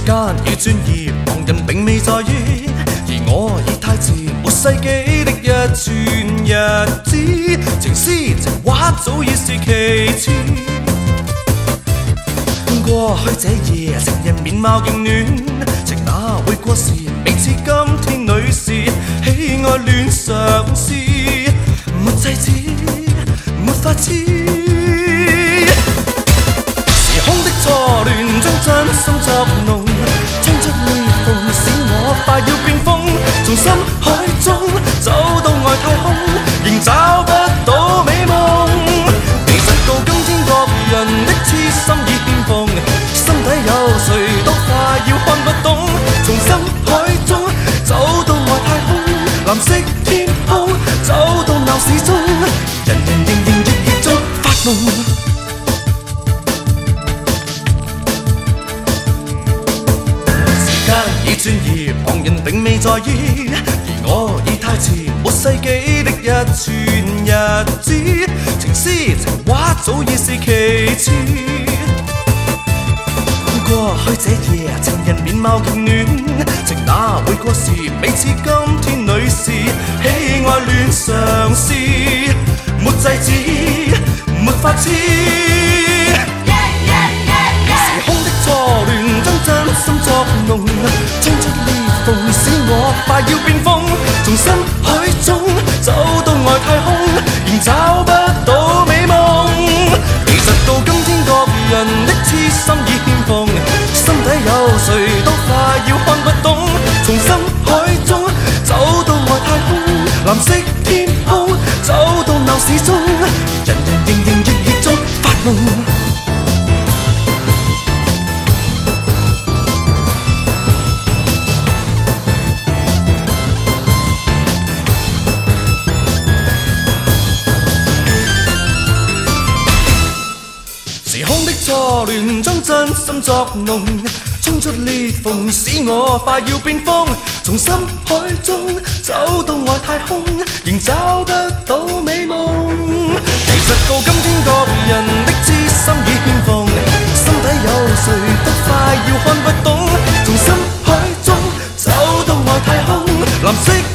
間已轉移，旁人並未在意，而我已太遲，沒世紀的一串日子，情詩情話早已是其次。過去這夜，情人面貌勁暖，情哪會過時？未似今天女士，喜愛戀上司，沒制止，沒法子。時空的錯亂將真心作弄，衝出裂縫使我快要變瘋，從深海中走到外太空，仍找不到美夢。其實到今天各人的痴心已欠奉，心底有誰都快要看不懂，從深海中走到外太空，藍色天空走到鬧市中，人人仍然熱熱中發夢。已轉移，旁人並未在意，而我已太遲，沒世紀的一串日子，情詩情話早已是其次。過去這夜，情人面貌勁暖，情哪會過時？未似今天女士，喜愛戀上司，沒制止，沒法子。時空的錯亂將真心作弄，衝出裂縫使我快要變瘋，從深海中走到外太空，仍找不到美夢。其實到今天各人的痴心已欠奉，心底有誰都快要看不懂，從深海中走到外太空，藍色天空走到鬧市中，人人仍然熱熱中發夢。時空的錯亂將真心作弄，衝出裂縫使我快要變瘋，從深海中走到外太空，仍找得到美夢。其實到今天各人的痴心已欠奉，心底有誰都快要看不懂，從深海中走到外太空，藍色